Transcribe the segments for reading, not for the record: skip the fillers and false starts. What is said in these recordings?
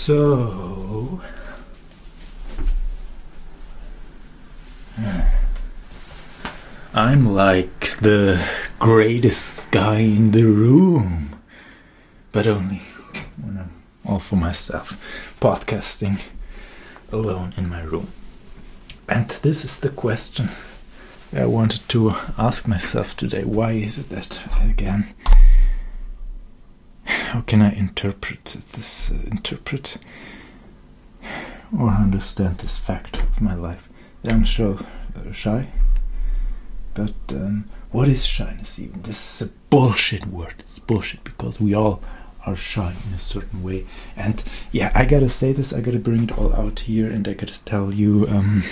So, I'm like the greatest guy in the room, but only when I'm all for myself, podcasting alone in my room. And this is the question I wanted to ask myself today. Why is it that again? How can I interpret or understand this fact of my life? That I'm so shy. But what is shyness even? This is a bullshit word. It's bullshit because we all are shy in a certain way. And yeah, I gotta say this. I gotta bring it all out here, and I gotta tell you,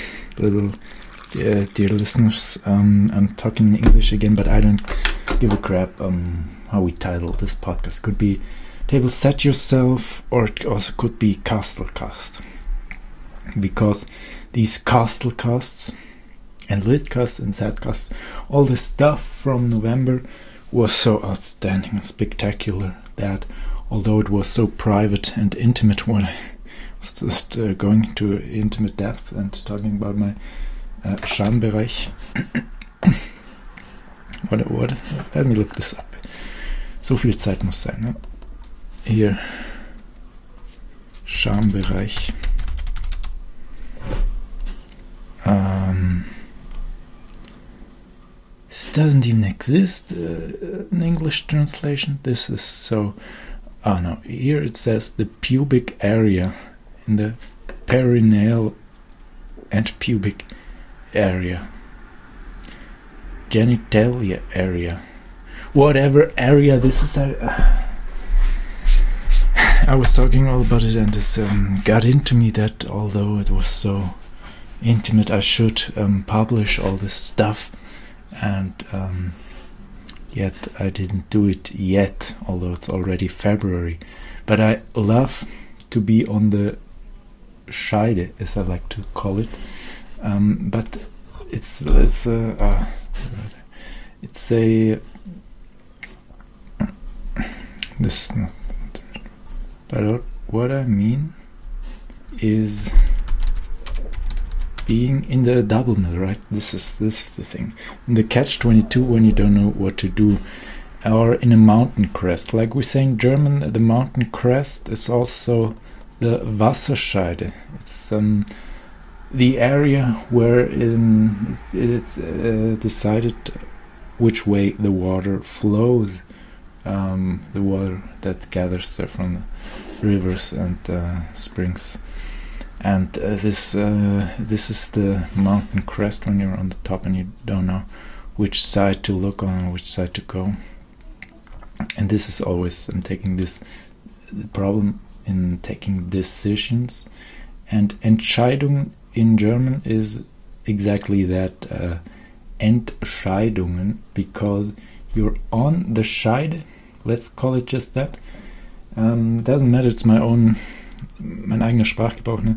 dear listeners, I'm talking in English again, but I don't give a crap how we title this podcast. Could be Table Set Yourself, or it also could be Castle Cast, because these castle casts and lit casts and sad casts, all the stuff from November was so outstanding and spectacular that although it was so private and intimate, when I was just going to intimate depth and talking about my Schambereich. What? Let me look this up. So viel Zeit muss sein, ne? Hier. Schambereich. This doesn't even exist in English translation. This is so... Oh no, here it says the pubic area in the perineal and pubic area. Genitalia area. Whatever area this is. I was talking all about it, and it got into me that although it was so intimate, I should publish all this stuff, and yet I didn't do it yet, although it's already February. But I love to be on the Scheide, as I like to call it. But it's a this is not. But what I mean is being in the double mill, right? This is the thing. In the catch-22, when you don't know what to do, or in a mountain crest, like we say in German, the mountain crest is also the Wasserscheide. It's the area where it's decided which way the water flows. The water that gathers there from the rivers and springs, and this is the mountain crest when you're on the top and you don't know which side to look on, which side to go. And this is always taking this problem in taking decisions. And Entscheidung in German is exactly that, Entscheidungen, because you're on the Scheide. Let's call it just that. Doesn't matter, it's mein eigener Sprachgebrauch, ne?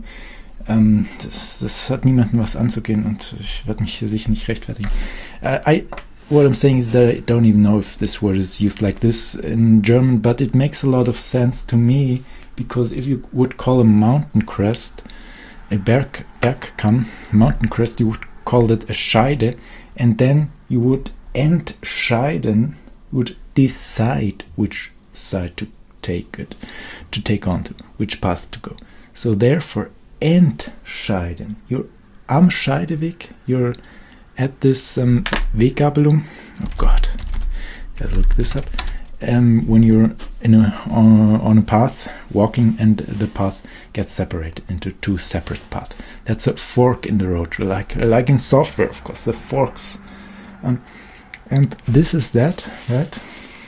Das hat niemandem was anzugehen, und ich werde mich hier sicher nicht rechtfertigen. What I'm saying is that I don't even know if this word is used like this in German, but it makes a lot of sense to me, because if you would call a mountain crest a Bergkamm, mountain crest, you would call it a Scheide, and then you would entscheiden, would decide which side to take on to, which path to go. So therefore, entscheiden. You're am Scheideweg. You're at this Weggabelung. Oh God, gotta look this up. When you're on a path walking, and the path gets separated into two separate paths. That's a fork in the road, like in software, of course. The forks. And this is that, right?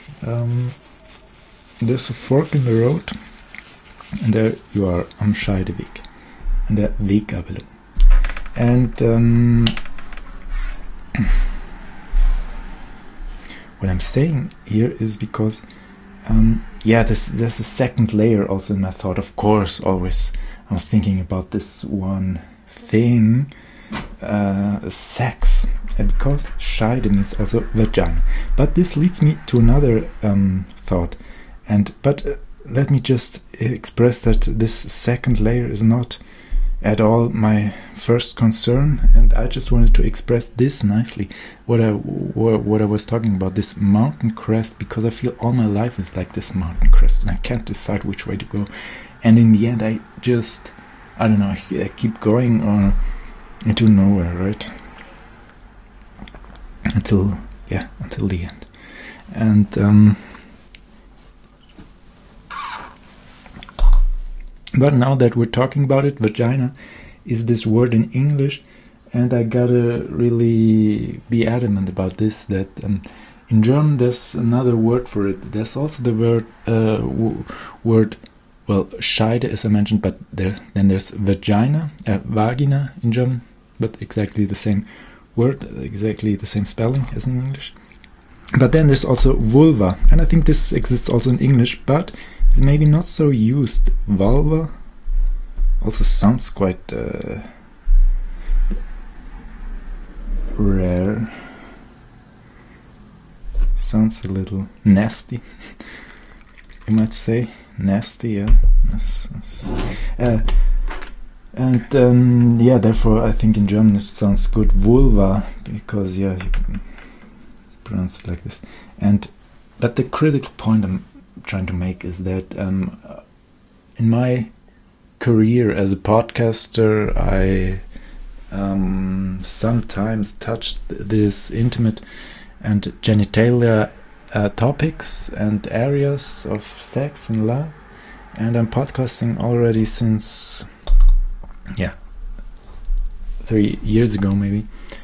There's a fork in the road, and there you are am Scheideweg, and der Weggabelung. And what I'm saying here is because, there's a second layer also in my thought. Of course, always I was thinking about this one thing, sex. Because Scheide means also vagina. But this leads me to another thought. But let me just express that this second layer is not at all my first concern, and I just wanted to express this nicely, what I was talking about, this mountain crest, because I feel all my life is like this mountain crest and I can't decide which way to go, and in the end I don't know, I keep going into nowhere, right? Until the end. And but now that we're talking about it, vagina is this word in English, and I gotta really be adamant about this, that in German there's another word for it. There's also the word, well, Scheide, as I mentioned, but then there's vagina, vagina in German, but exactly the same word, exactly the same spelling as in English. But then there's also vulva, and I think this exists also in English, but it's maybe not so used. Vulva also sounds quite rare. Sounds a little nasty, you might say. Nasty, yeah. And therefore I think in German it sounds good, vulva, because you pronounce it like this. But the critical point I'm trying to make is that in my career as a podcaster, I sometimes touched this intimate and genitalia topics and areas of sex and love, and I'm podcasting already since 3 years ago maybe,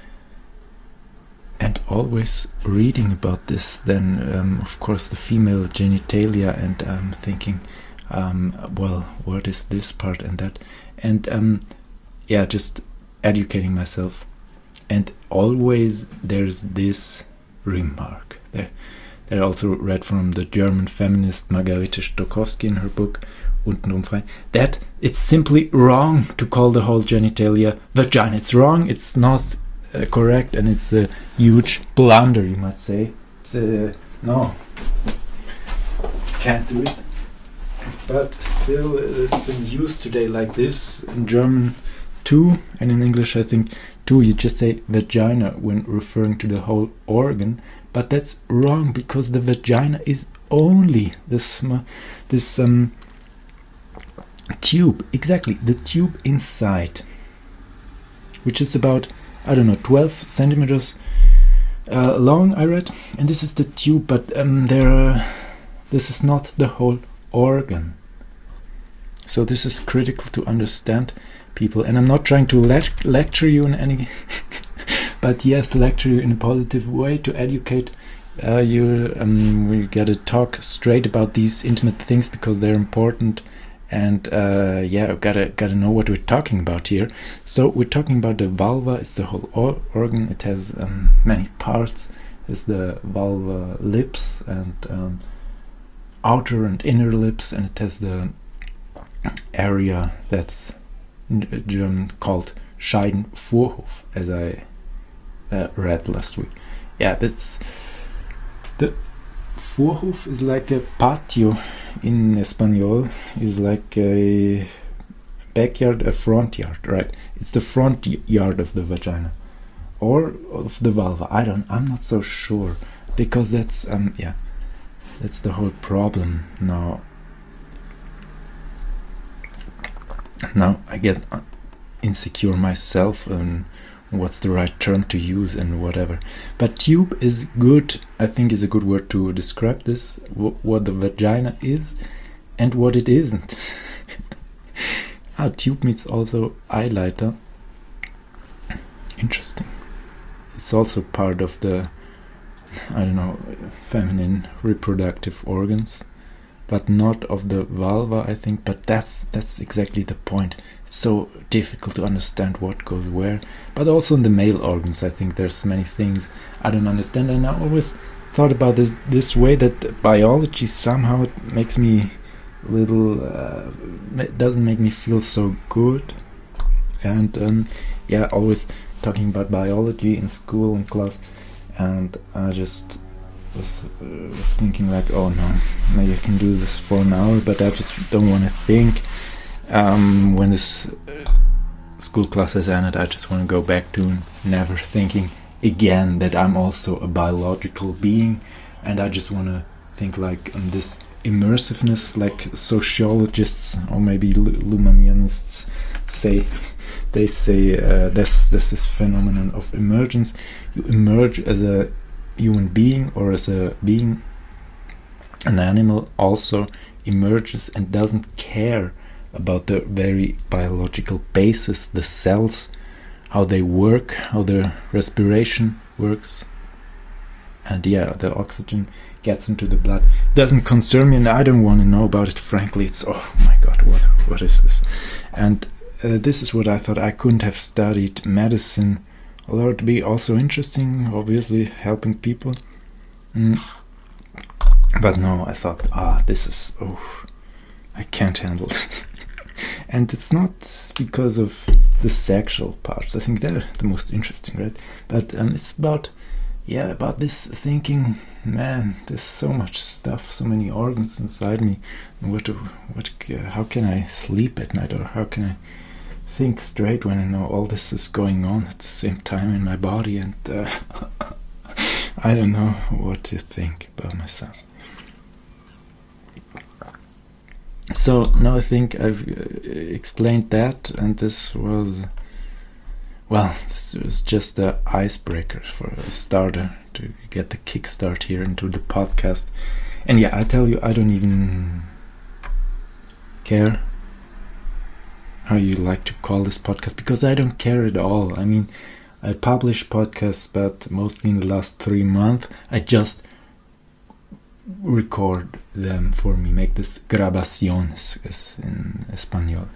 and always reading about this, then of course the female genitalia, and I'm thinking, well, what is this part and that, and just educating myself, and always there's this remark there that I also read from the German feminist Margarete Stokowski in her book Untenrum frei, that it's simply wrong to call the whole genitalia vagina. It's wrong, it's not correct, and it's a huge blunder, you might say. No, can't do it. But still, it's in use today like this, in German too, and in English I think too. You just say vagina when referring to the whole organ, but that's wrong, because the vagina is only this tube, exactly, the tube inside, which is about, 12 centimeters long, I read, and this is the tube, but this is not the whole organ. So this is critical to understand, people, and I'm not trying to lecture you in any but yes, lecture you in a positive way, to educate you. We gotta talk straight about these intimate things because they're important, and gotta know what we're talking about here. So we're talking about the vulva. It's the whole organ. It has many parts. It's the vulva lips and outer and inner lips, and it has the area that's in German called Scheidenvorhof, as I read last week. That's the Vorhof is like a patio in Espanol, is like a backyard, a front yard, right? It's the front yard of the vagina or of the vulva. I'm not so sure, because that's that's the whole problem now. Now I get insecure myself and what's the right term to use and whatever. But tube is good, I think, is a good word to describe this, what the vagina is and what it isn't. Tube means also eyeliner. Interesting. It's also part of the, feminine reproductive organs, but not of the vulva, I think. But that's exactly the point. It's so difficult to understand what goes where. But also in the male organs, I think there's many things I don't understand. And I always thought about this way, that biology somehow makes me a little, doesn't make me feel so good. And always talking about biology in school and class. And I just was thinking like, oh no, maybe I can do this for an hour, but I just don't want to think. When this school class has ended, I just want to go back to never thinking again that I'm also a biological being, and I just want to think like this immersiveness, like sociologists or maybe Lumanianists say. They say there's this phenomenon of emergence. You emerge as a human being, or as a being. An animal also emerges and doesn't care about the very biological basis, the cells, how they work, how the respiration works. And yeah, the oxygen gets into the blood. Doesn't concern me, and I don't want to know about it, frankly. It's, oh my god, what is this? And this is what I thought. I couldn't have studied medicine, although it'd be also interesting, obviously, helping people. But no, I thought, this is, I can't handle this. And it's not because of the sexual parts. I think they're the most interesting, right? But it's about this thinking, man, there's so much stuff, so many organs inside me. How can I sleep at night, or how can I think straight when I know all this is going on at the same time in my body? And I don't know what to think about myself. So now I think I've explained that, and this was just the icebreaker for a starter to get the kickstart here into the podcast. And yeah, I tell you, I don't even care how you like to call this podcast, because I don't care at all. I mean, I publish podcasts, but mostly in the last 3 months, I just record them for me, make this grabaciones in Espanol.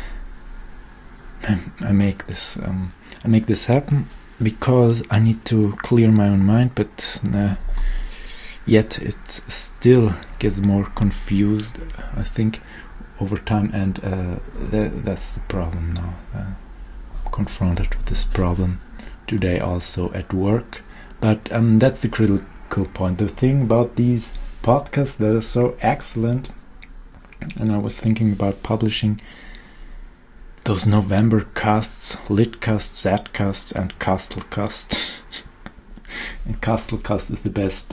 I make this happen because I need to clear my own mind, but yet it still gets more confused, I think, over time, and that's the problem now. I'm confronted with this problem today also at work, but that's the critical point. The thing about these podcasts that are so excellent, and I was thinking about publishing those November casts, Litcast, Zadcast, and Castelcast. And Castelcast is the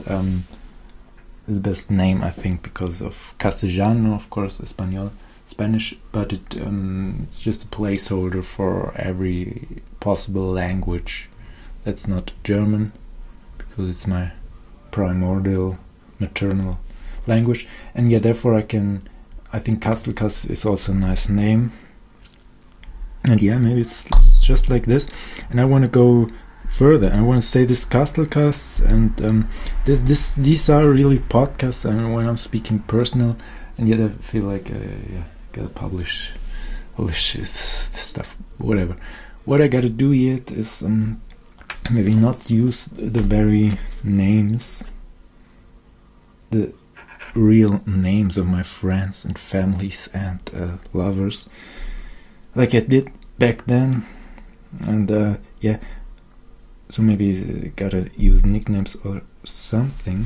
best name, I think, because of Castellano, of course, Spanish, but it's just a placeholder for every possible language that's not German, because it's my primordial maternal language. And yeah, therefore I think Castelcast is also a nice name. And yeah, maybe it's just like this. And I want to go further. I want to say this Castelcast, and these are really podcasts. I mean, when I'm speaking personal, and yet I feel like gotta publish all this shit, this stuff, whatever. What I gotta do yet is maybe not use the very names, the real names of my friends and families and lovers, like I did back then. And yeah, so maybe gotta use nicknames or something.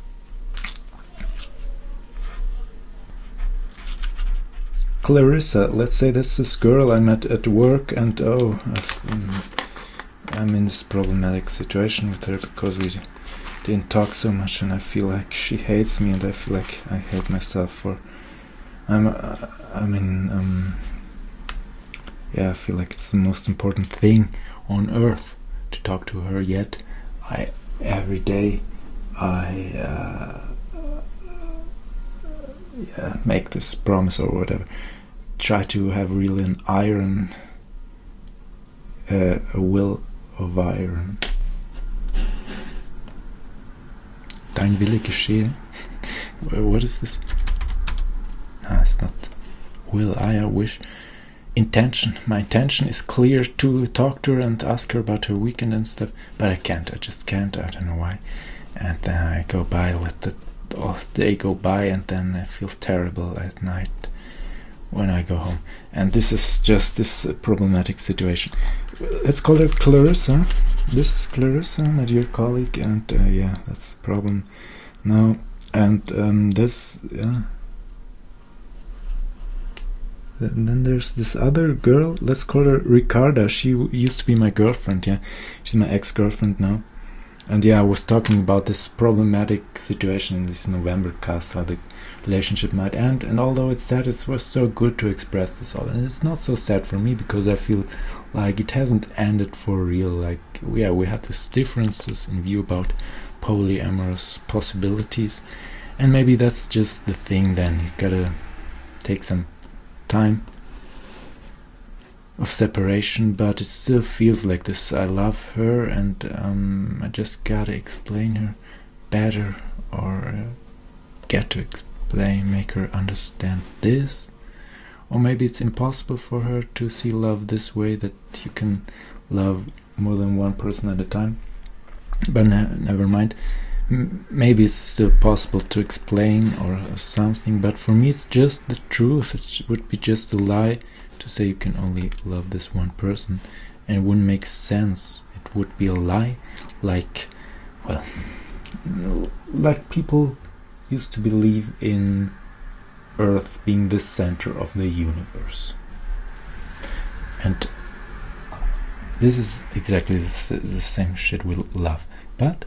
Clarissa, let's say that's this girl I met at work, and I'm in this problematic situation with her because we didn't talk so much, and I feel like she hates me, and I feel like I hate myself for I feel like it's the most important thing on earth to talk to her, yet every day I make this promise or whatever, try to have really an iron, a will of iron. Dein Wille geschehe. What is this? It's not will, I wish. Intention. My intention is clear to talk to her and ask her about her weekend and stuff, but I just can't, I don't know why. And then I go by, let the day go by, and then I feel terrible at night when I go home. And this is just this problematic situation. Let's call her Clarissa. This is Clarissa, my dear colleague, and yeah, that's the problem now. And this, yeah. And then there's this other girl, let's call her Ricarda. She used to be my girlfriend, yeah. She's my ex-girlfriend now. And yeah, I was talking about this problematic situation in this November cast, how the relationship might end. And although it's sad, it was so good to express this all. And it's not so sad for me, because I feel like it hasn't ended for real. Like, yeah, we had these differences in view about polyamorous possibilities. And maybe that's just the thing then. You gotta take some time of separation, but it still feels like this. I love her, and I just gotta explain her better, or get to explain, make her understand this. Or maybe it's impossible for her to see love this way, that you can love more than one person at a time. But never mind. Maybe it's still possible to explain or something, but for me it's just the truth. It would be just a lie to say you can only love this one person, and it wouldn't make sense. It would be a lie, like, well, like people used to believe in Earth being the center of the universe. And this is exactly the same shit with love. But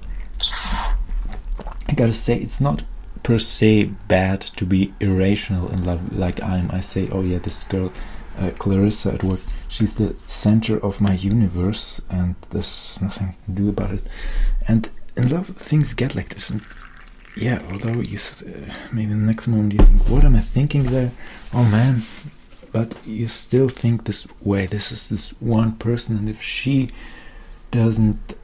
I gotta say, it's not per se bad to be irrational in love like I am. I say, oh yeah, this girl, Clarissa at work, she's the center of my universe, and there's nothing to do about it. And in love, things get like this. And yeah, although you maybe the next moment you think, what am I thinking there? Oh man. But you still think this way. This is this one person, and if she doesn't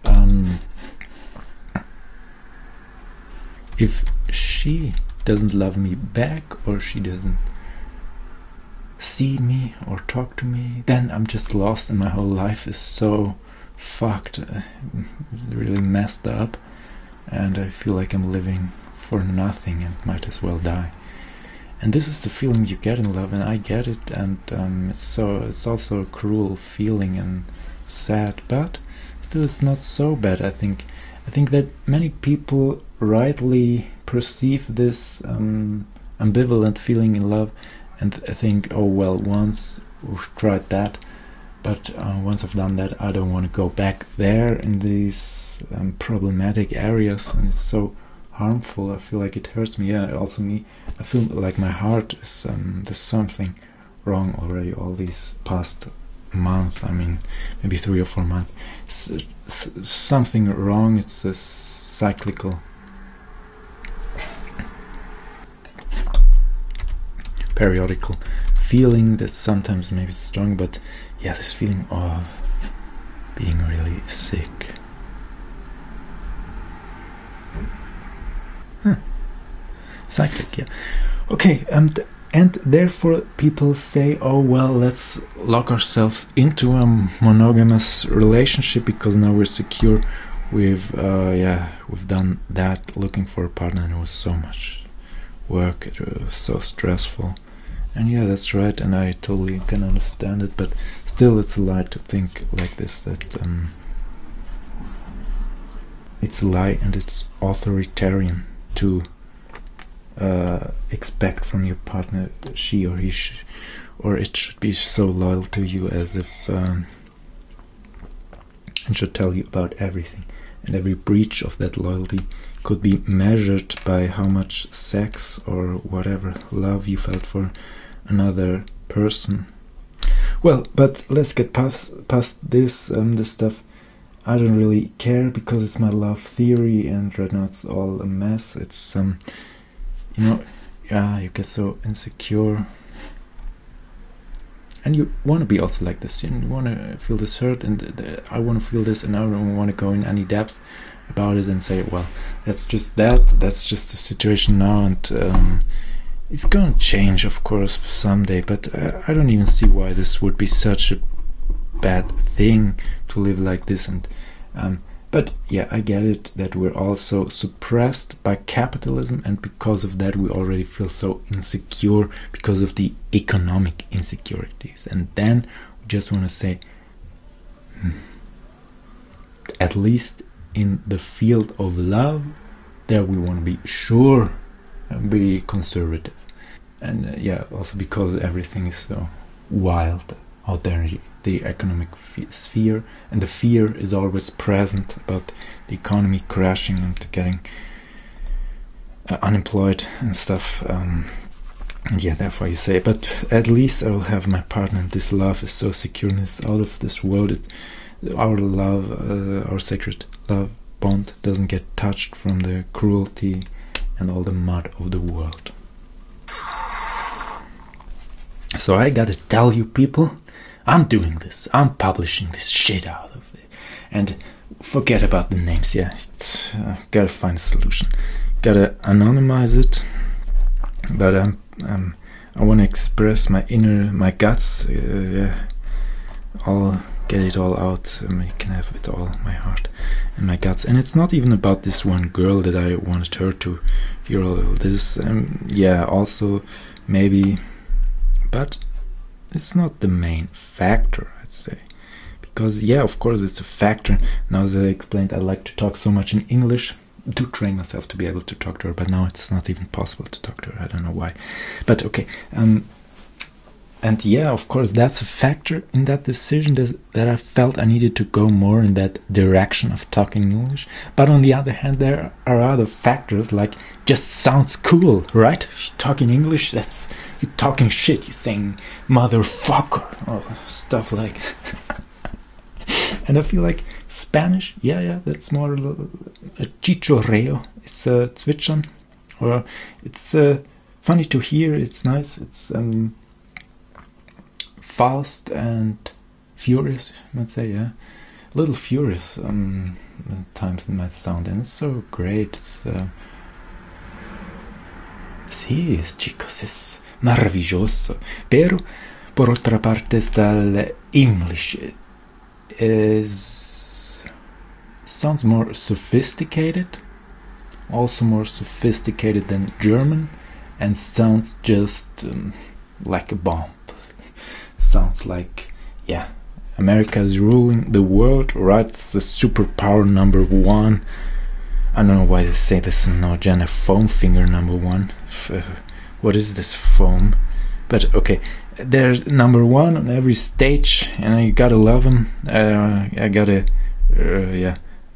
love me back, or she doesn't see me or talk to me, then I'm just lost, and my whole life is so fucked, really messed up, and I feel like I'm living for nothing and might as well die. And this is the feeling you get in love, and I get it, and it's also a cruel feeling and sad, but still it's not so bad. I think that many people rightly perceive this ambivalent feeling in love, and think, oh well, once we've tried that, but once I've done that, I don't want to go back there in these problematic areas, and it's so harmful. I feel like it hurts me. Yeah, also me. I feel like my heart is there's something wrong already all these past month. I mean, maybe 3 or 4 months. Something wrong. It's a cyclical, periodical feeling that sometimes maybe it's strong, but yeah, this feeling of being really sick. Cyclic, yeah. Okay, and therefore people say, oh well, let's lock ourselves into a monogamous relationship because now we're secure. We've done that, looking for a partner, and it was so much work, it was so stressful. And yeah, that's right, and I totally can understand it, but still it's a lie to think like this, that it's a lie, and it's authoritarian to expect from your partner she or he or it should be so loyal to you, as if and should tell you about everything, and every breach of that loyalty could be measured by how much sex or whatever love you felt for another person. Well, but let's get past this this stuff. I don't really care, because it's my love theory, and right now it's all a mess. It's you get so insecure, and you want to be also like this, and you want to feel this hurt, and I want to feel this, and I don't want to go in any depth about it and say, well, that's just the situation now, and it's gonna change, of course, someday, but I don't even see why this would be such a bad thing to live like this. And But yeah, I get it that we're also suppressed by capitalism, and because of that we already feel so insecure because of the economic insecurities. And then we just want to say, at least in the field of love, there we want to be sure and be conservative. And yeah, also because everything is so wild out there in the economic sphere, and the fear is always present about the economy crashing and getting unemployed and stuff. And yeah, therefore you say, but at least I will have my partner, and this love is so secure and it's out of this world. Our love, our sacred love bond doesn't get touched from the cruelty and all the mud of the world. So I gotta tell you people, I'm doing this. I'm publishing this shit out of it. And forget about the names, yeah. Gotta find a solution. Gotta anonymize it. But I want to express my guts. Yeah. I'll get it all out. You can have it all, my heart and my guts. And it's not even about this one girl that I wanted her to hear all this. Yeah, also maybe, but it's not the main factor, I'd say. Because yeah, of course it's a factor. Now, as I explained, I like to talk so much in English to train myself to be able to talk to her, but now it's not even possible to talk to her. I don't know why, but okay. And yeah, of course that's a factor in that decision, that I felt I needed to go more in that direction of talking English. But on the other hand, there are other factors, like just sounds cool, right? If you talk in English, that's you're talking shit, you're saying motherfucker or stuff like that. And I feel like Spanish, yeah, that's more a chichorreo. It's zwitschern, or it's funny to hear. It's nice. It's fast and furious, let's say, yeah. A little furious at times in my sound, and it's so great. It's sí, chicos, es maravilloso. Pero por otra parte está el English. Sounds more sophisticated, also more sophisticated than German, and sounds just like a bomb. Sounds like, yeah, America is ruling the world, right? It's the superpower number one. I don't know why they say this now, Jenna, foam finger number one. What is this foam? But okay, they're number one on every stage, and you gotta love them. I gotta, yeah.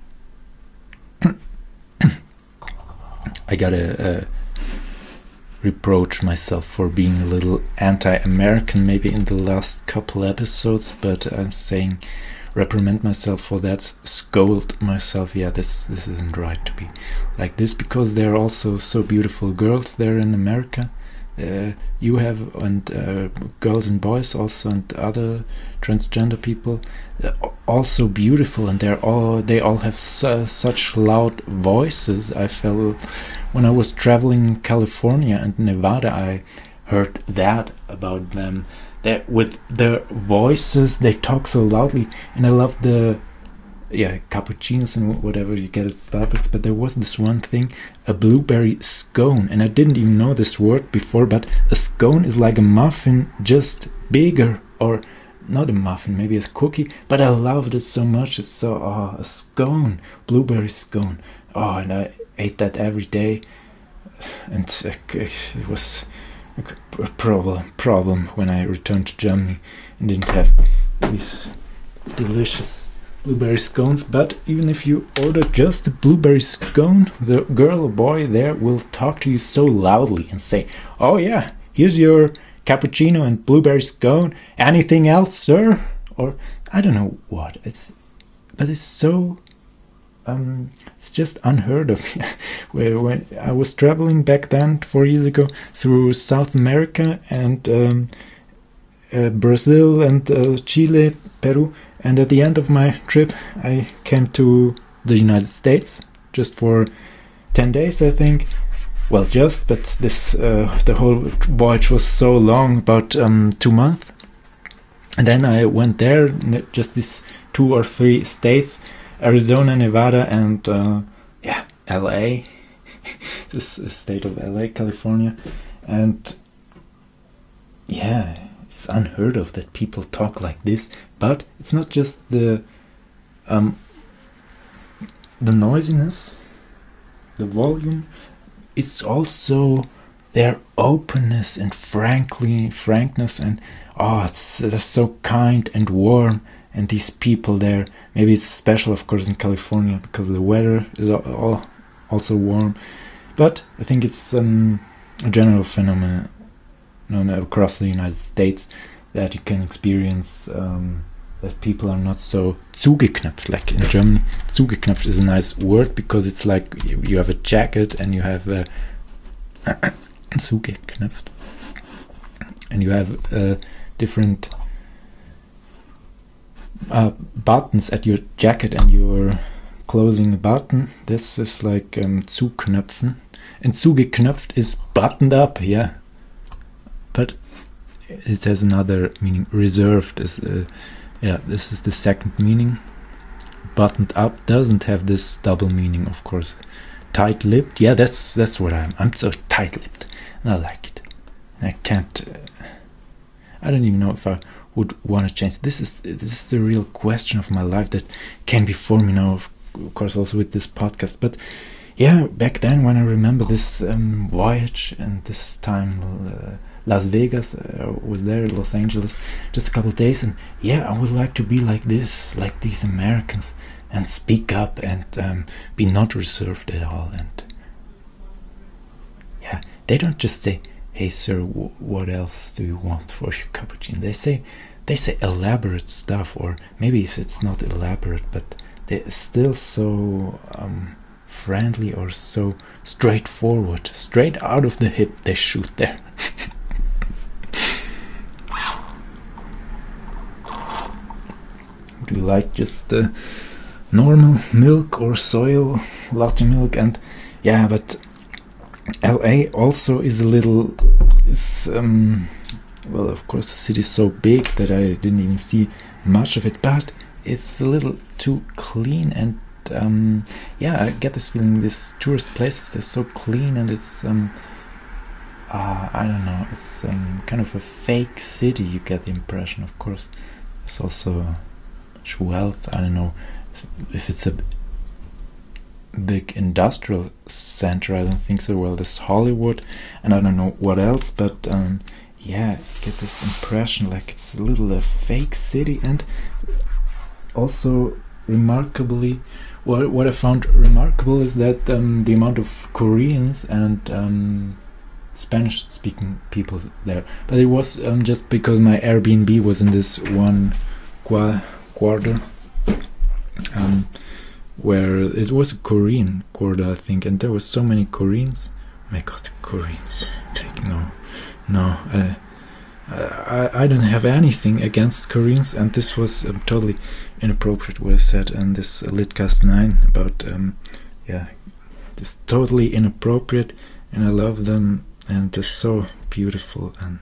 I gotta reproach myself for being a little anti-American maybe in the last couple episodes, but I'm saying reprimand myself for that, scold myself. Yeah, this isn't right to be like this, because there are also so beautiful girls there in America. You have, and girls and boys also, and other transgender people, also beautiful, and they all have such loud voices. I felt when I was traveling in California and Nevada, I heard that about them. That with their voices, they talk so loudly, and I love the cappuccinos and whatever you get at Starbucks. But there was this one thing, a blueberry scone, and I didn't even know this word before, but a scone is like a muffin, just bigger, or not a muffin, maybe a cookie, but I loved it so much. It's so, a scone, blueberry scone, and I ate that every day, and it was a problem when I returned to Germany and didn't have these delicious blueberry scones. But even if you order just a blueberry scone, the girl or boy there will talk to you so loudly and say, "Oh yeah, here's your cappuccino and blueberry scone. Anything else, sir?" Or I don't know what. It's so it's just unheard of. When I was traveling back then 4 years ago through South America and Brazil and Chile, Peru. And at the end of my trip, I came to the United States just for 10 days, I think. Well, but this the whole voyage was so long, about 2 months. And then I went there, just these 2 or 3 states, Arizona, Nevada, and LA. This is state of LA, California. And yeah, it's unheard of that people talk like this. But it's not just the noisiness, the volume. It's also their openness and frankness, and they're so kind and warm. And these people there, maybe it's special, of course, in California because the weather is also warm. But I think it's a general phenomenon across the United States that you can experience, that people are not so zugeknöpft, like in Germany. Zugeknöpft is a nice word because it's like you have a jacket and you have zugeknöpft, and you have different buttons at your jacket, and you're closing a button. This is like zuknöpfen, and zugeknöpft is buttoned up, yeah. But it has another meaning. Reserved is this is the second meaning. Buttoned up doesn't have this double meaning, of course. Tight-lipped, yeah, that's what I'm so tight-lipped, and I like it. And I can't. I don't even know if I would want to change. This is the real question of my life that came before me now, of course, also with this podcast. But yeah, back then when I remember this voyage and this time. Las Vegas, was there, Los Angeles, just a couple of days, and yeah, I would like to be like this, like these Americans, and speak up and be not reserved at all. And yeah, they don't just say, "Hey sir, what else do you want for your cappuccino?" They say elaborate stuff, or maybe if it's not elaborate, but they're still so friendly or so straightforward, straight out of the hip. They shoot there. Do you like just normal milk or soy latte milk? And yeah, but LA also is a little, well, of course the city is so big that I didn't even see much of it, but it's a little too clean. And I get this feeling, these tourist places, they're so clean, and it's I don't know, it's kind of a fake city, you get the impression. Of course it's also wealth. I don't know if it's a big industrial center. I don't think so. Well, there's Hollywood, and I don't know what else, but you get this impression like it's a little fake city. And also remarkably, what I found remarkable is that the amount of Koreans and Spanish speaking people there. But it was just because my Airbnb was in this one quarter, where it was a Korean quarter, I think, and there were so many Koreans. Oh my God, Koreans taking over. No, I don't have anything against Koreans, and this was totally inappropriate what I said in this Litcast 9 about this totally inappropriate, and I love them, and they're so beautiful. And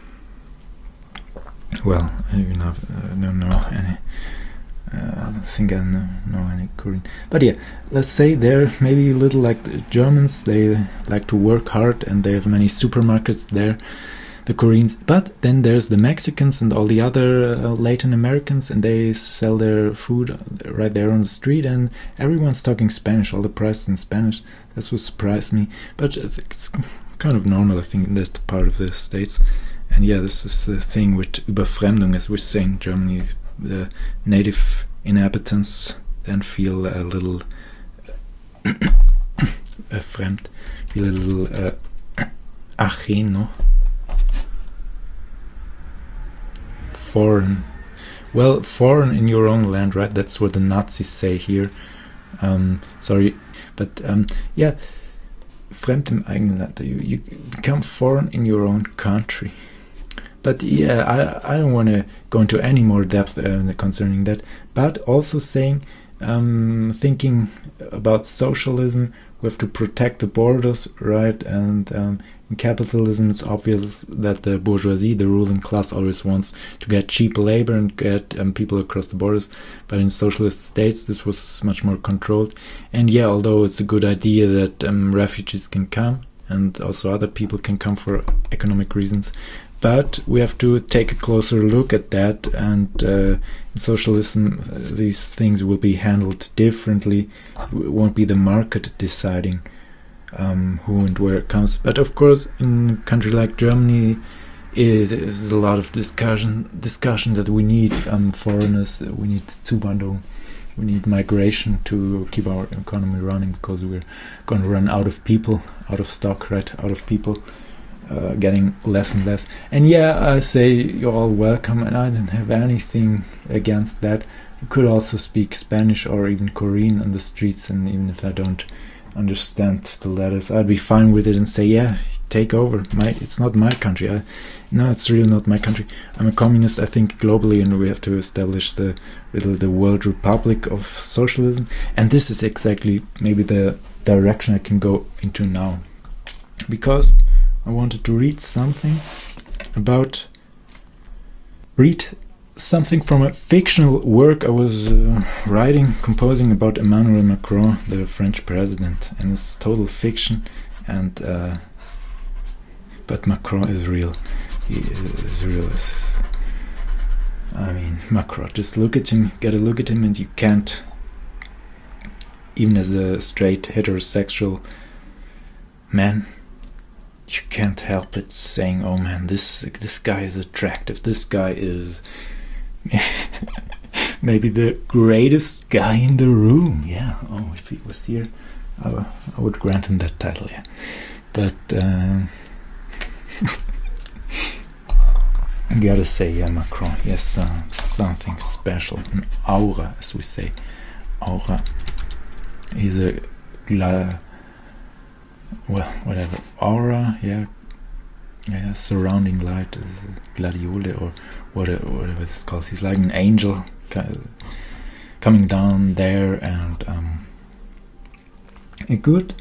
well, I don't know any. I don't think I know any Korean. But yeah, let's say they're maybe a little like the Germans. They like to work hard, and they have many supermarkets there, the Koreans. But then there's the Mexicans and all the other Latin Americans, and they sell their food right there on the street, and everyone's talking Spanish, all the prices in Spanish. That's what surprised me. But it's kind of normal, I think, in this part of the States. And yeah, this is the thing with Überfremdung, as we say in Germany. The native inhabitants then feel a little fremd, feel a little ajeno, foreign. Well, foreign in your own land, right? That's what the Nazis say here. Sorry, but fremd im eigenen Land. You become foreign in your own country. But yeah, I don't want to go into any more depth concerning that. But also saying, thinking about socialism, we have to protect the borders, right? And In capitalism, it's obvious that the bourgeoisie, the ruling class, always wants to get cheap labor and get people across the borders. But in socialist states, this was much more controlled. And yeah, although it's a good idea that refugees can come and also other people can come for economic reasons, but we have to take a closer look at that, and in socialism these things will be handled differently. It won't be the market deciding who and where it comes. But of course, in a country like Germany, it is a lot of discussion that we need foreigners, we need Zuwanderung, we need migration to keep our economy running, because we're going to run out of people, out of stock, right? Out of people. Getting less and less. And yeah, I say you're all welcome, and I don't have anything against that. You could also speak Spanish or even Korean on the streets, and even if I don't understand the letters, I'd be fine with it and say, yeah, take over. It's not my country. No, it's really not my country. I'm a communist, I think, globally, and we have to establish the world republic of socialism. And this is exactly maybe the direction I can go into now, because I wanted to read something from a fictional work I was composing about Emmanuel Macron, the French president, and it's total fiction. And but Macron is real. He is real. I mean, Macron. Just look at him. Get a look at him, and you can't, even as a straight heterosexual man, you can't help it saying, oh man, this guy is attractive, this guy is maybe the greatest guy in the room. Yeah, oh, if he was here, I would grant him that title, yeah. But I gotta say, yeah, Macron, yes, something special, an aura, as we say. Aura. He's a whatever, aura, yeah, surrounding light, gladiole, or whatever it's called. He's like an angel coming down there, and a good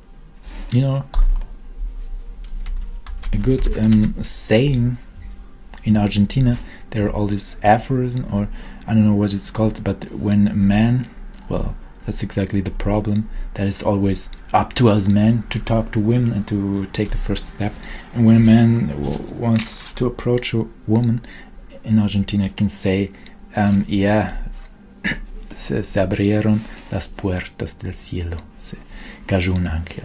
saying in Argentina. There are all these aphorisms, or I don't know what it's called, but when a man, well, that's exactly the problem, that is always up to us men to talk to women and to take the first step. And when a man wants to approach a woman in Argentina, can say, yeah, se abrieron las puertas del cielo, se cayó un ángel.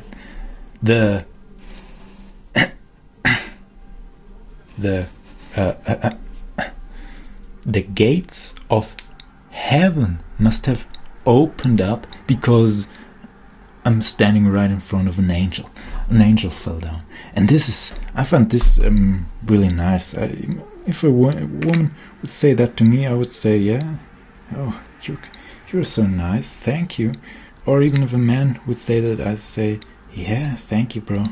The gates of heaven must have opened up because I'm standing right in front of an angel. An angel fell down, and I found this really nice. If a woman would say that to me, I would say, yeah, oh, you're so nice, thank you. Or even if a man would say that, I'd say, yeah, thank you, bro.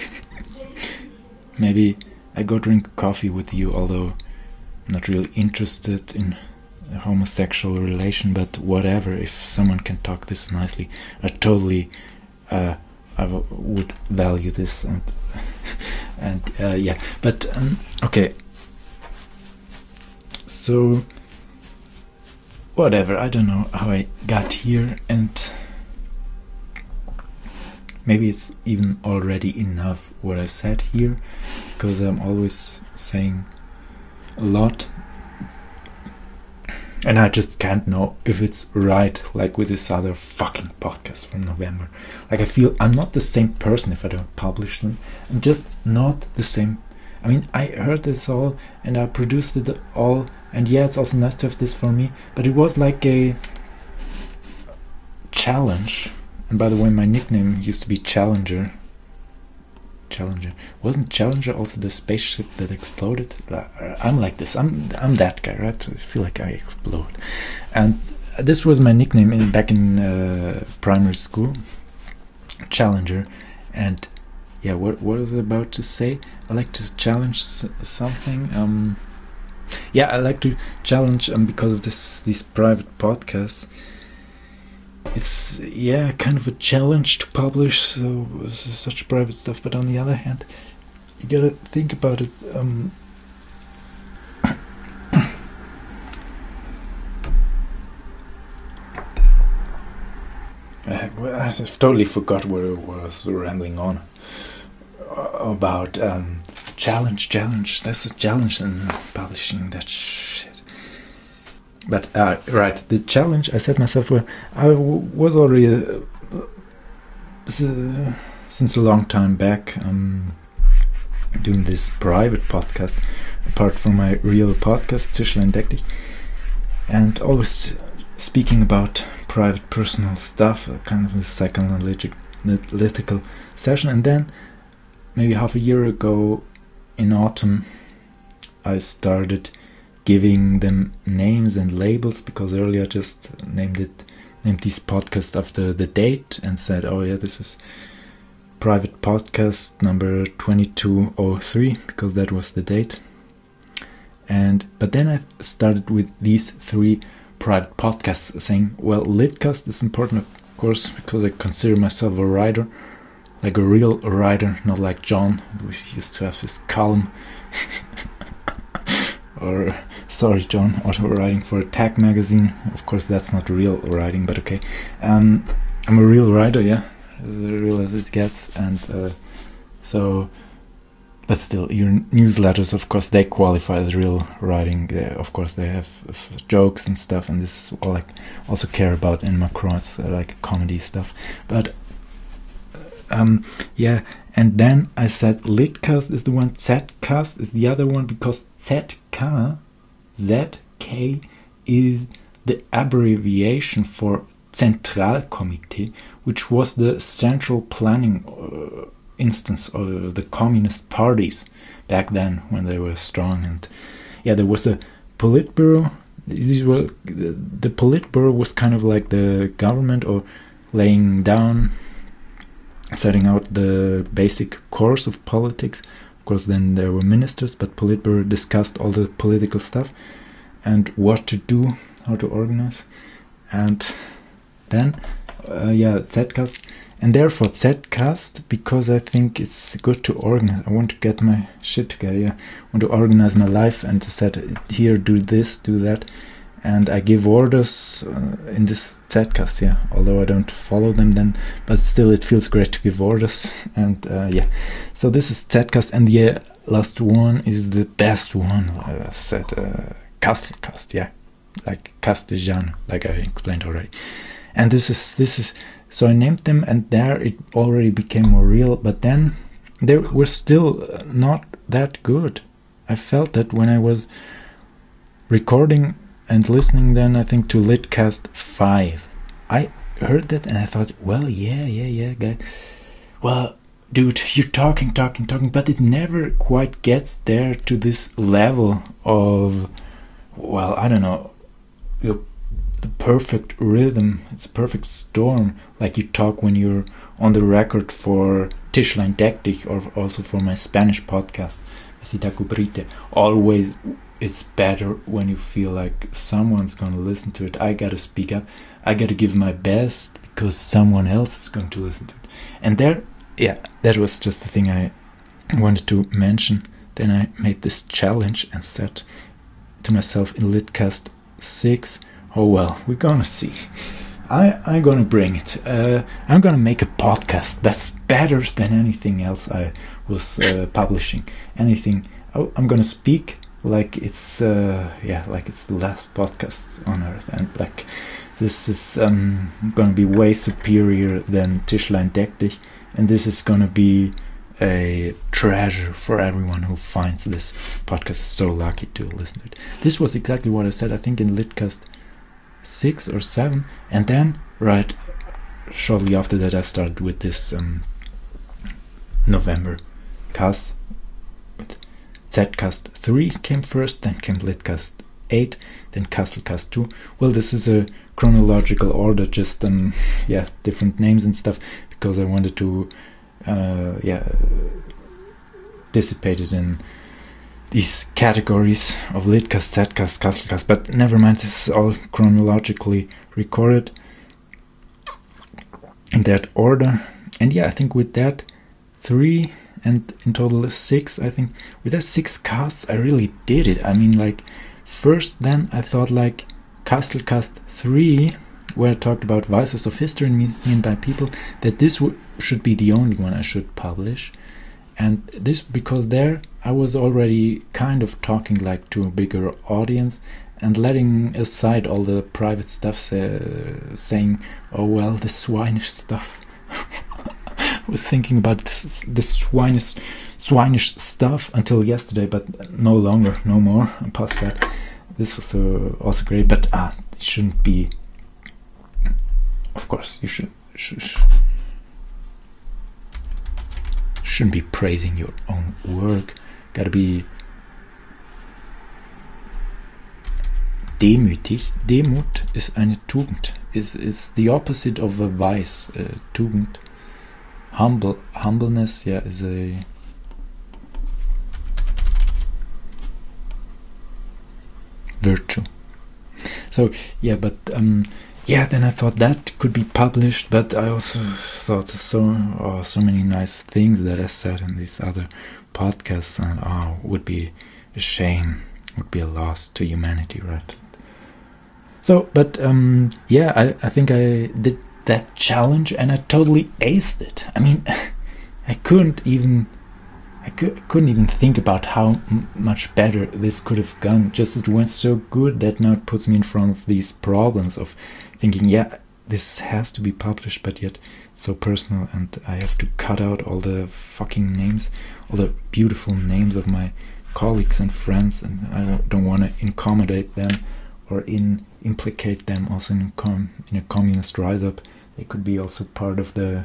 Maybe I go drink coffee with you, although I'm not really interested in a homosexual relation, but whatever. If someone can talk this nicely, I totally would value this, and yeah. But okay, so whatever. I don't know how I got here, and maybe it's even already enough what I said here, because I'm always saying a lot. And I just can't know if it's right, like with this other fucking podcast from November. Like, I feel I'm not the same person if I don't publish them. I'm just not the same. I mean, I heard this all, and I produced it all, and yeah, it's also nice to have this for me, but it was like a challenge. And by the way, my nickname used to be Challenger. Wasn't Challenger also the spaceship that exploded? I'm like this. I'm that guy, right? I feel like I explode. And this was my nickname back in primary school, Challenger. And yeah, what was I about to say? I like to challenge something. Yeah, I like to challenge because of these private podcasts. It's, yeah, kind of a challenge to publish such private stuff, but on the other hand, you gotta think about it. I've totally forgot what it was rambling on about. Challenge. That's a challenge in publishing that shit. But right, the challenge I set myself for. I was already since a long time back doing this private podcast, apart from my real podcast, Tischlein Deck dich, and always speaking about private personal stuff, kind of a psychoanalytical session. And then maybe half a year ago in autumn I started giving them names and labels, because earlier I just named these podcasts after the date and said, oh yeah, this is private podcast number 2203, because that was the date. But then I started with these 3 private podcasts, saying, well, Litcast is important, of course, because I consider myself a writer, like a real writer, not like John, who used to have his column. Or, sorry, John, auto writing for a tag magazine. Of course, that's not real writing, but okay. I'm a real writer, yeah, as real as it gets, and so. But still, your newsletters, of course, they qualify as real writing. Of course, they have jokes and stuff, and this is all I also care about in Macron's like comedy stuff. But yeah, and then I said Litcast is the one, Zcast is the other one, because ZK is the abbreviation for Zentralkomitee, which was the central planning instance of the communist parties back then, when they were strong. And yeah, there was a Politburo. The Politburo was kind of like the government, or laying down, setting out the basic course of politics. Of course, then there were ministers, but Politburo discussed all the political stuff and what to do, how to organize. And then Zcast. And therefore Zcast, because I think it's good to organize. I want to get my shit together. Yeah, I want to organize my life, and said, here, do this, do that, and I give orders in this Zcast. Yeah, although I don't follow them then, but still it feels great to give orders. And yeah, so this is Zcast, and the last one is the best one. I said Castelcast. Yeah, like Castellano, like I explained already. And this is. So I named them, and there it already became more real, but then they were still not that good. I felt that when I was recording and listening then, I think, to Litcast 5. I heard that and I thought, well, yeah, guy. Well, dude, you're talking, but it never quite gets there to this level of, well, I don't know, the perfect rhythm. It's a perfect storm, like you talk when you're on the record for Tischlein Deck dich, or also for my Spanish podcast, Visita Cubrite. Always it's better when you feel like someone's gonna listen to it. I gotta speak up, I gotta give my best, because someone else is going to listen to it. And there, yeah, that was just the thing I wanted to mention. Then I made this challenge and said to myself in Litcast 6, oh well, we're gonna see. I'm gonna bring it. I'm gonna make a podcast that's better than anything else I was publishing. Anything. I'm gonna speak like it's like it's the last podcast on earth, and like this is gonna be way superior than Tischlein Deck dich, and this is gonna be a treasure for everyone who finds this podcast so lucky to listen to it. This was exactly what I said, I think, in Litcast 6 or 7, and then right shortly after that I started with this November cast. Zcast 3 came first, then came Litcast 8, then Castelcast 2. Well, this is a chronological order, just different names and stuff, because I wanted to dissipate it in these categories of Litcast, Zcast, Castelcast, but never mind, this is all chronologically recorded in that order. And yeah, I think with that 3 and in total 6, I think. With those 6 casts, I really did it. I mean, like, first then I thought, like, Castlecast 3, where I talked about Vices of History and by people, that this should be the only one I should publish. And this because there I was already kind of talking like to a bigger audience and letting aside all the private stuff, saying, oh well, the swinish stuff. I was thinking about this swinish stuff until yesterday, but no longer, no more. I'm past that. This was also great, but it shouldn't be. Of course, you shouldn't be praising your own work. Gotta be demütig. Demut ist eine Tugend. Is the opposite of a vice. Tugend. Humbleness, yeah, is a virtue. So yeah, but then I thought that could be published, but I also thought so many nice things that I said in these other podcasts, and would be a shame, would be a loss to humanity, right? So, but I think I did that challenge and I totally aced it. I mean, I couldn't even think about how much better this could have gone. Just it went so good that now it puts me in front of these problems of thinking, yeah, this has to be published, but yet so personal, and I have to cut out all the fucking names, all the beautiful names of my colleagues and friends, and I don't want to incommodate them or implicate them also in a communist rise-up. They could be also part of the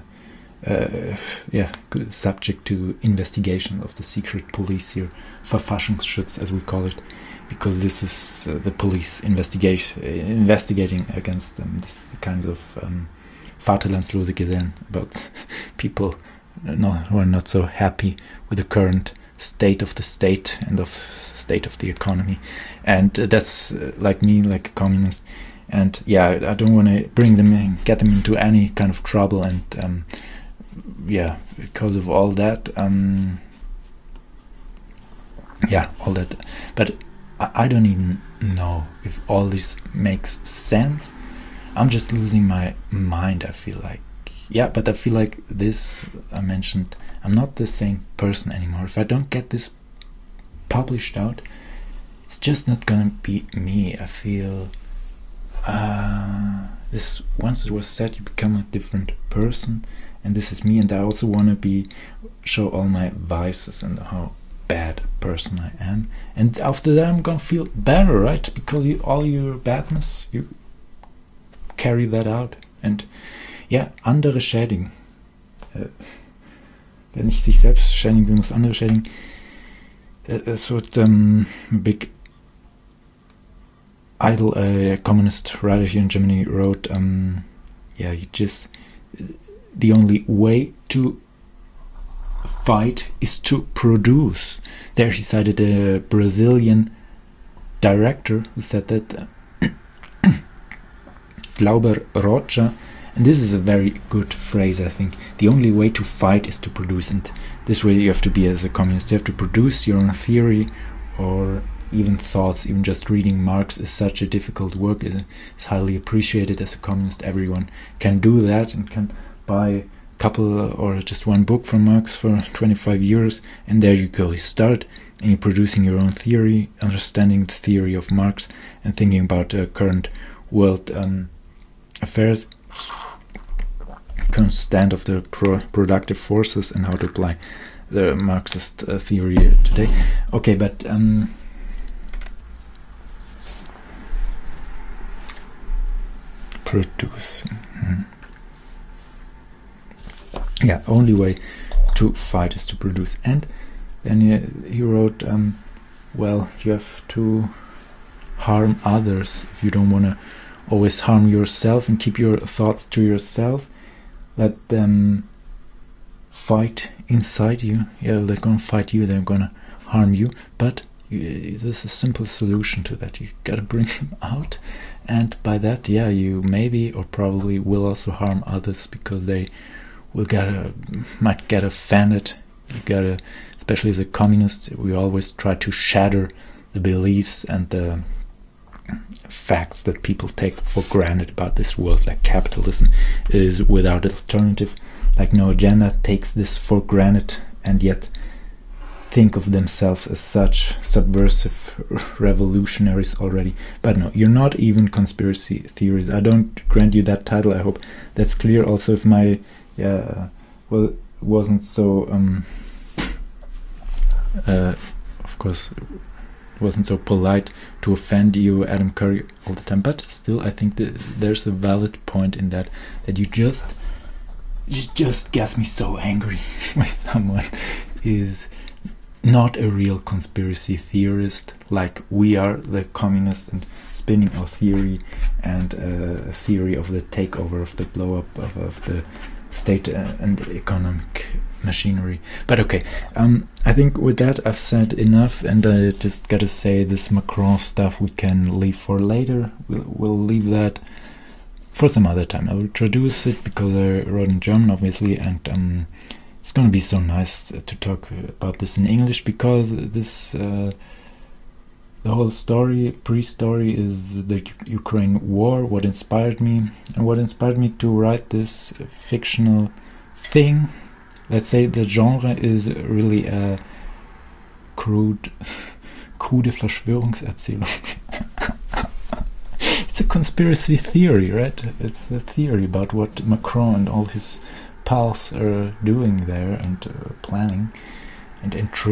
subject to investigation of the secret police here, Verfassungsschutz as we call it, because this is the police investigating against this kind of Vaterlandslose Gesellen, about people who are not so happy with the current state of the state and of state of the economy, and that's like me, like a communist. And yeah, I don't want to bring them in, get them into any kind of trouble, and because of all that, all that. But I don't even know if all this makes sense. I'm just losing my mind, I feel like. Yeah, but I feel like this, I mentioned, I'm not the same person anymore. If I don't get this published out, it's just not gonna be me. I feel this, once it was said, you become a different person, and this is me, and I also want to show all my vices and how bad a person I am, and after that I'm gonna feel better, right? Because all your badness, you carry that out. And ja, andere schädigen. Wer nicht sich selbst schädigen will, muss andere schädigen. That's what big idol communist writer here in Germany wrote. The only way to fight is to produce. There he cited a Brazilian director who said that, Glauber Rocha, and this is a very good phrase, I think. The only way to fight is to produce, and this way you have to be as a communist. You have to produce your own theory or even thoughts. Even just reading Marx is such a difficult work. It's highly appreciated as a communist. Everyone can do that and can buy a couple or just one book from Marx for 25 years, and there you go. You start and you're producing your own theory, understanding the theory of Marx, and thinking about current world affairs, current stand of the productive forces, and how to apply the Marxist theory today. Okay, but producing. Yeah, only way to fight is to produce. And then he wrote, you have to harm others if you don't want to always harm yourself and keep your thoughts to yourself. Let them fight inside you. Yeah, they're gonna fight you, they're gonna harm you, but there's a simple solution to that. You gotta bring them out, and by that, you maybe or probably will also harm others, because they might get offended You gotta, especially as a communist, we always try to shatter the beliefs and the facts that people take for granted about this world. Like capitalism is without alternative, like no agenda, takes this for granted, and yet think of themselves as such subversive revolutionaries already. But no, you're not even conspiracy theories. I don't grant you that title. I hope that's clear. Also, if my wasn't so of course wasn't so polite to offend you, Adam Curry, all the time, but still I think that there's a valid point in that you just gets me so angry when someone is not a real conspiracy theorist like we are, the communists, and spinning a theory and a theory of the takeover, of the blow up of the state and economic machinery. But okay, I think with that I've said enough, and I just gotta say, this Macron stuff we can leave for later. We'll leave that for some other time. I will introduce it because I wrote in German, obviously, and it's gonna be so nice to talk about this in English, because this the whole story, pre-story, is the Ukraine war, what inspired me, and what inspired me to write this fictional thing. Let's say the genre is really a krude Verschwörungserzählung. It's a conspiracy theory, right? It's a theory about what Macron and all his pals are doing there, and planning and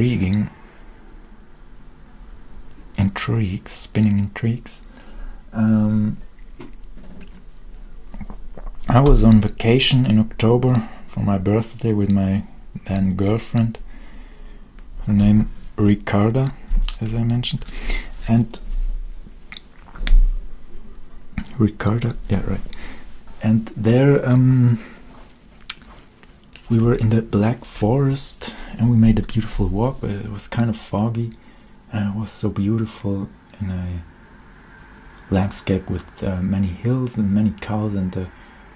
spinning intrigues. I was on vacation in October for my birthday with my then girlfriend, her name Ricarda, as I mentioned, and Ricarda, yeah, right. And there we were in the Black Forest, and we made a beautiful walk. It was kind of foggy, and it was so beautiful in a landscape with many hills and many cows, and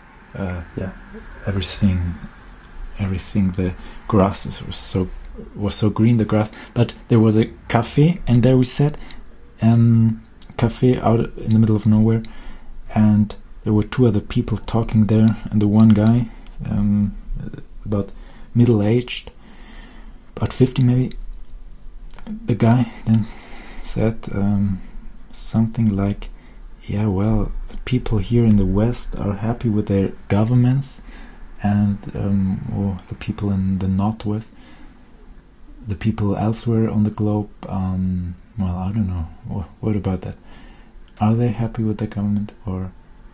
everything. The grasses was so green, the grass. But there was a cafe, and there we sat, cafe out in the middle of nowhere, and there were two other people talking there, and the one guy, about middle-aged, about 50 maybe, the guy then said something like, yeah, well, the people here in the West are happy with their governments, and or the people in the Northwest, the people elsewhere on the globe, well, I don't know, what about that? Are they happy with the government, or...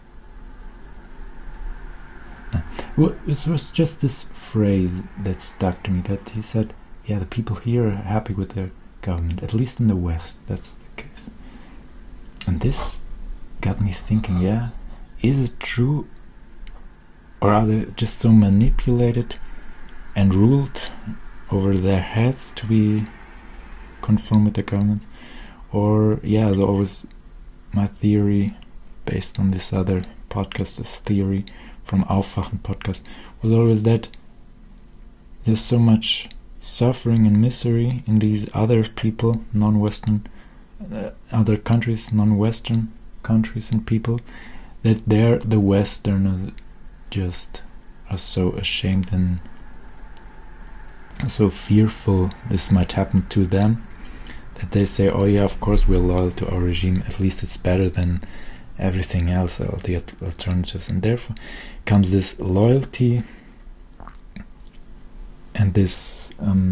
No. Well, it was just this phrase that stuck to me, that he said, yeah, the people here are happy with their government, at least in the West, that's the case. And this got me thinking, yeah, is it true, or are they just so manipulated and ruled over their heads to be conform with the government? Or, yeah, as always, my theory, based on this other podcast, this theory from Aufwachen podcast, was always that there's so much suffering and misery in these other people, non-Western, other countries, non-Western countries and people, that they're the Westerners just are so ashamed and so fearful this might happen to them, that they say, oh yeah, of course we're loyal to our regime, at least it's better than everything else, all the alternatives. And therefore comes this loyalty and this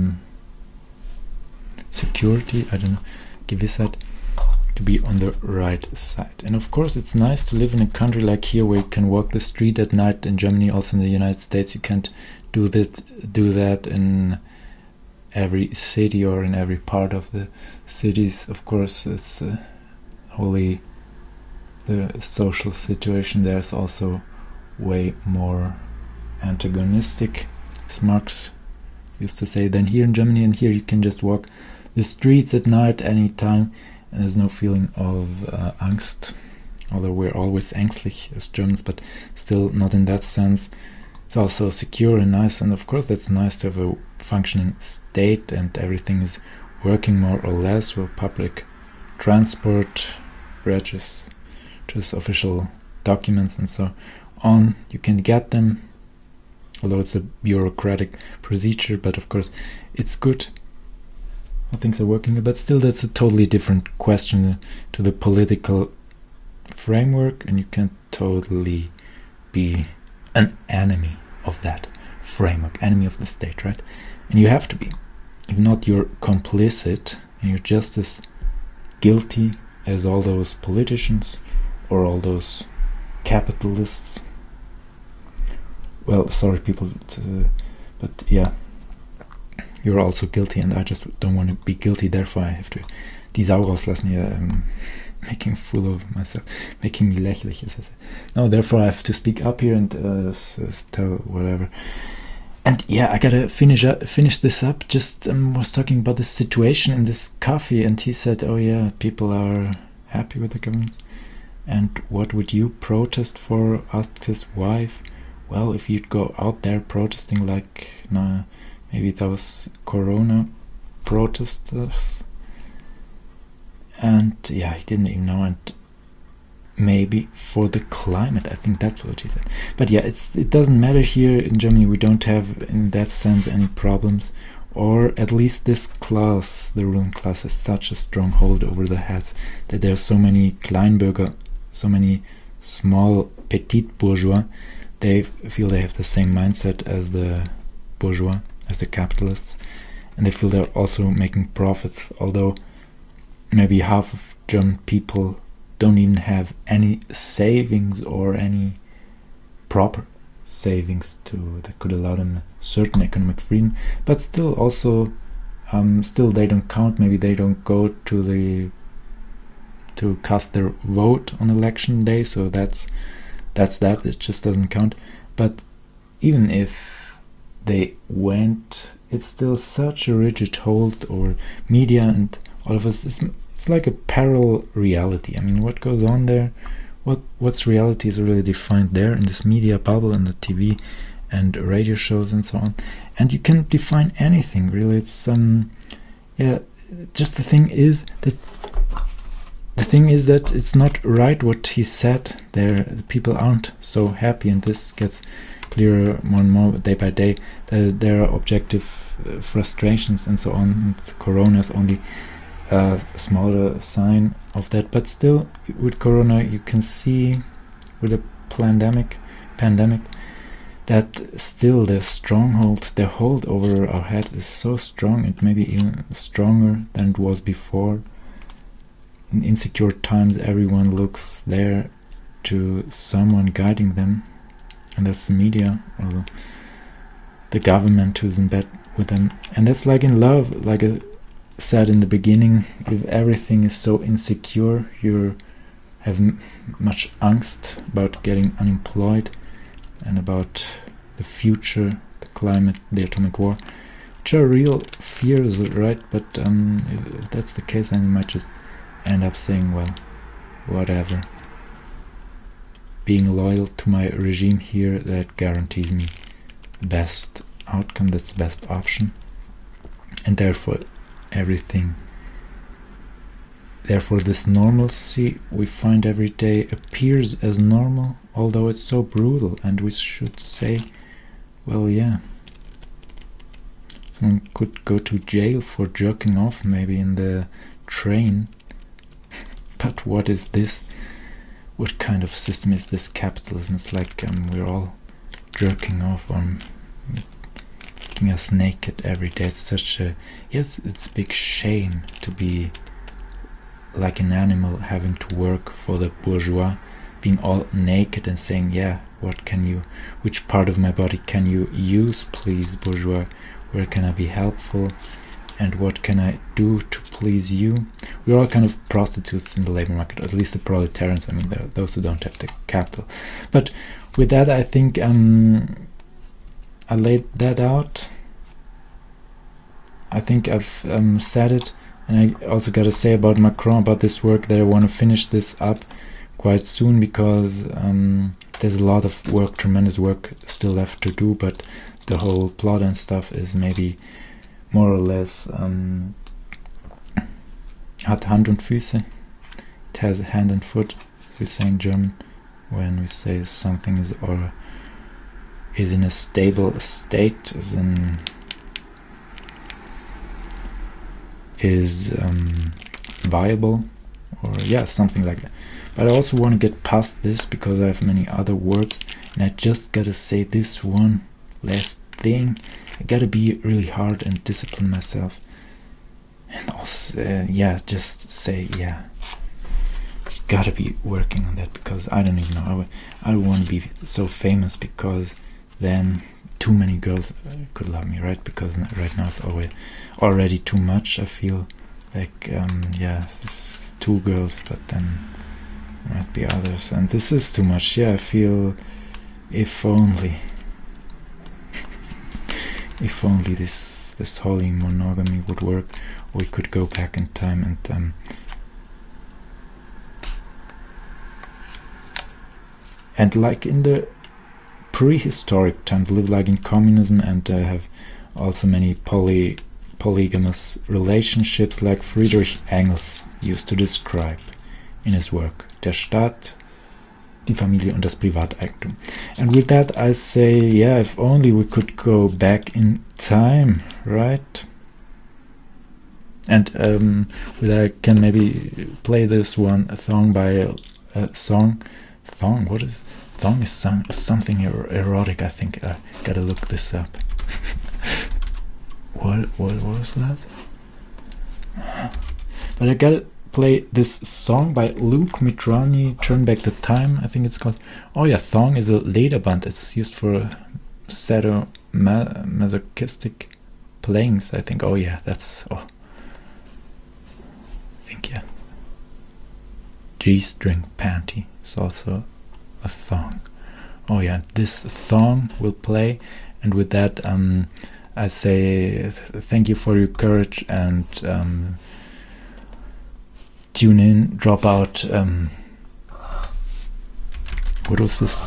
security, I don't know, Gewissheit, to be on the right side. And of course it's nice to live in a country like here, where you can walk the street at night. In Germany, also in the United States, you can't do that in every city or in every part of the cities. Of course, it's only the social situation there is also way more antagonistic, as Marx used to say, than here in Germany. And here you can just walk the streets at night anytime, and there's no feeling of angst, although we're always ängstlich as Germans, but still not in that sense. it's also secure and nice, and of course that's nice to have a functioning state and everything is working more or less with public transport, registers, official documents and so on. You can get them, although it's a bureaucratic procedure, but of course it's good how things are working. But still, that's a totally different question to the political framework, and you can totally be an enemy of that framework, enemy of the state, right? And you have to be. If not, you're complicit and you're just as guilty as all those politicians or all those capitalists. Well, sorry people, but yeah, you're also guilty, and I just don't want to be guilty, therefore I have to die Sau rauslassen hier, making a fool of myself, making me lächerlich. No, therefore I have to speak up here and tell whatever. And yeah, I gotta finish this up. Just was talking about this situation in this cafe, and he said, "Oh yeah, people are happy with the government." And what would you protest for? Asked his wife. Well, if you'd go out there protesting like maybe those Corona protesters. And yeah, he didn't even know. And maybe for the climate, I think that's what he said. But yeah, it doesn't matter. Here in Germany we don't have in that sense any problems, or at least this class, the ruling class, has such a strong hold over the heads that there are so many Kleinbürger, so many small petit bourgeois. They feel they have the same mindset as the bourgeois, as the capitalists, and they feel they're also making profits, although maybe half of German people don't even have any savings or any proper savings that could allow them a certain economic freedom. But still, also, still they don't count. Maybe they don't go to cast their vote on election day. So that's that. It just doesn't count. But even if they went, it's still such a rigid hold over media and all of us. It's like a parallel reality. I mean, what goes on there, what's reality is really defined there in this media bubble and the TV and radio shows and so on. And you can define anything really. It's just the thing is that it's not right what he said there. The people aren't so happy, and this gets clearer more and more day by day. There are objective frustrations and so on, and Corona is only a smaller sign of that. But still, with Corona, you can see with a pandemic, that still their stronghold, their hold over our head is so strong, and maybe even stronger than it was before. In insecure times, everyone looks there to someone guiding them, and that's the media or the government who's in bed with them. And that's like in love, like I said in the beginning, if everything is so insecure, you have much angst about getting unemployed and about the future, the climate, the atomic war, which are real fears, right? But if that's the case, then you might just end up saying, well, whatever. Being loyal to my regime here, that guarantees me the best outcome, that's the best option, and therefore this normalcy we find every day appears as normal, although it's so brutal. And we should say, well, yeah, someone could go to jail for jerking off maybe in the train. But what is this? What kind of system is this capitalism? It's like we're all jerking off or making us naked every day. It's such a, yes, it's a big shame to be like an animal, having to work for the bourgeois, being all naked and saying, yeah, which part of my body can you use, please, bourgeois? Where can I be helpful? And what can I do to please you? We're all kind of prostitutes in the labor market, at least the proletarians. I mean, those who don't have the capital. But with that, I think I laid that out. I think I've said it. And I also got to say about Macron, about this work, that I want to finish this up quite soon, because there's a lot of work, tremendous work still left to do, but the whole plot and stuff is maybe more or less hat Hand und Füße. It has a hand and foot, as we say in German, when we say something is in a stable state, is viable, or yeah, something like that. But I also want to get past this because I have many other works, and I just gotta say this one last thing. I gotta be really hard and discipline myself, and also just say gotta be working on that, because I don't even know, I don't want to be so famous, because then too many girls could love me, right? Because right now it's already too much. I feel like it's 2 girls, but then there might be others, and this is too much. I feel if only this holy monogamy would work, we could go back in time and like in the prehistoric times, live like in communism, and have also many polygamous relationships, like Friedrich Engels used to describe in his work Der Staat, die Familie und das Privateigentum. And with that I say, if only we could go back in time, right? And with that I can maybe play this one, a song by Thong, what is Thong? Is something erotic, I think. I gotta look this up. What was that? But I gotta play this song by Luke Mitrani, Turn Back the Time, I think it's called. Oh yeah, Thong is a Lederband. It's used for sadomasochistic playings, I think. Oh yeah, that's... I think, yeah. G-string panty is also a thong. Oh yeah, this thong will play, and with that I say thank you for your courage, and tune in, drop out. What was this?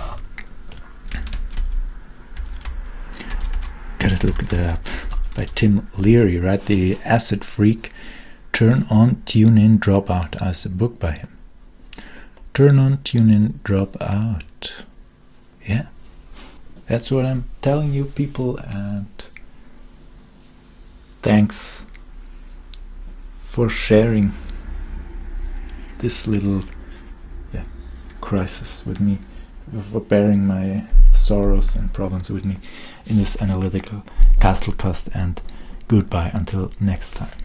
Gotta look that up. By Tim Leary, right? The Acid Freak. Turn on, tune in, drop out. As a book by him. Turn on, tune in, drop out. Yeah, that's what I'm telling you, people, and thanks for sharing this little crisis with me, for bearing my sorrows and problems with me in this analytical Castlecast, and goodbye until next time.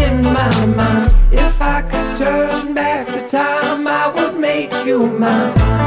Turn back the time, I would make you mine.